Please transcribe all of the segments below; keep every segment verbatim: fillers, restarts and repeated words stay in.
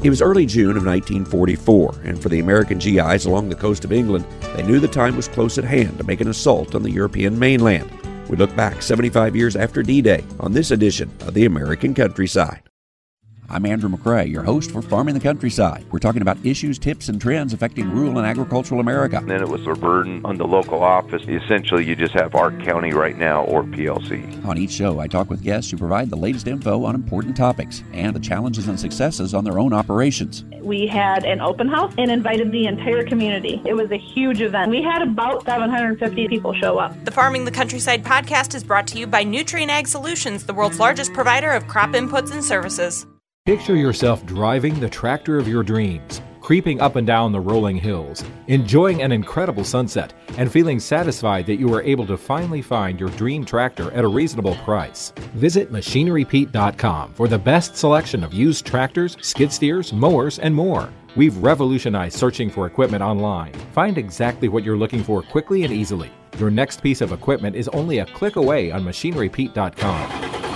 It was early June of nineteen forty-four, and for the American G Is along the coast of England, they knew the time was close at hand to make an assault on the European mainland. We look back seventy-five years after D-Day on this edition of The American Countryside. I'm Andrew McCrae, your host for Farming the Countryside. We're talking about issues, tips, and trends affecting rural and agricultural America. And then it was a burden on the local office. Essentially, you just have Ark County right now or P L C. On each show, I talk with guests who provide the latest info on important topics and the challenges and successes on their own operations. We had an open house and invited the entire community. It was a huge event. We had about seven hundred fifty people show up. The Farming the Countryside podcast is brought to you by Nutrien Ag Solutions, the world's largest provider of crop inputs and services. Picture yourself driving the tractor of your dreams, creeping up and down the rolling hills, enjoying an incredible sunset, and feeling satisfied that you were able to finally find your dream tractor at a reasonable price. Visit machinery pete dot com for the best selection of used tractors, skid steers, mowers, and more. We've revolutionized searching for equipment online. Find exactly what you're looking for quickly and easily. Your next piece of equipment is only a click away on machinery pete dot com.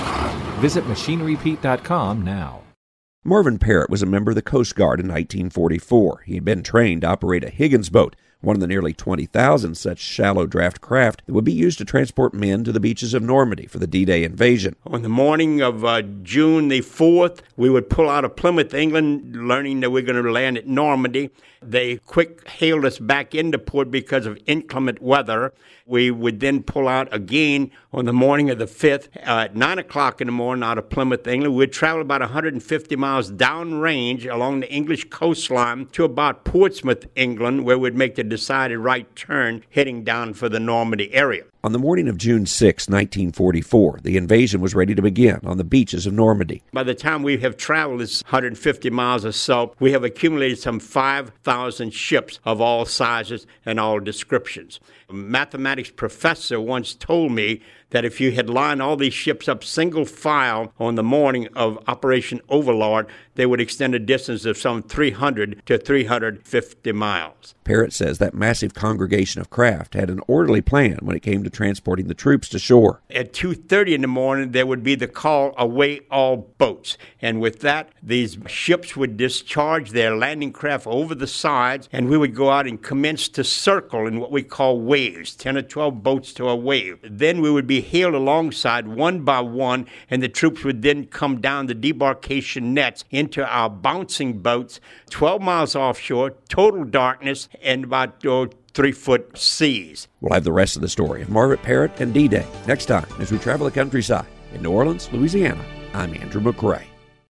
Visit machinery pete dot com now. Marvin Parrott was a member of the Coast Guard in nineteen forty-four. He had been trained to operate a Higgins boat, one of the nearly twenty thousand such shallow draft craft that would be used to transport men to the beaches of Normandy for the D-Day invasion. On the morning of uh, June the fourth, we would pull out of Plymouth, England, learning that we're going to land at Normandy. They quick hailed us back into port because of inclement weather. We would then pull out again on the morning of the fifth uh, at nine o'clock in the morning out of Plymouth, England. We'd travel about one hundred fifty miles downrange along the English coastline to about Portsmouth, England, where we'd make the decided right turn heading down for the Normandy area. On the morning of June sixth, nineteen forty-four, the invasion was ready to begin on the beaches of Normandy. By the time we have traveled this one hundred fifty miles or so, we have accumulated some five thousand ships of all sizes and all descriptions. A mathematics professor once told me that if you had lined all these ships up single file on the morning of Operation Overlord, they would extend a distance of some three hundred to three hundred fifty miles. Parrott says that massive congregation of craft had an orderly plan when it came to transporting the troops to shore. At two thirty in the morning, there would be the call, away all boats. And with that, these ships would discharge their landing craft over the sides, and we would go out and commence to circle in what we call waves, ten or twelve boats to a wave. Then we would be hailed alongside one by one, and the troops would then come down the debarkation nets into our bouncing boats, twelve miles offshore, total darkness, and about oh, three-foot seas. We'll have the rest of the story of Marvin Parrott and D-Day next time as we travel the countryside. In New Orleans, Louisiana, I'm Andrew McCrae.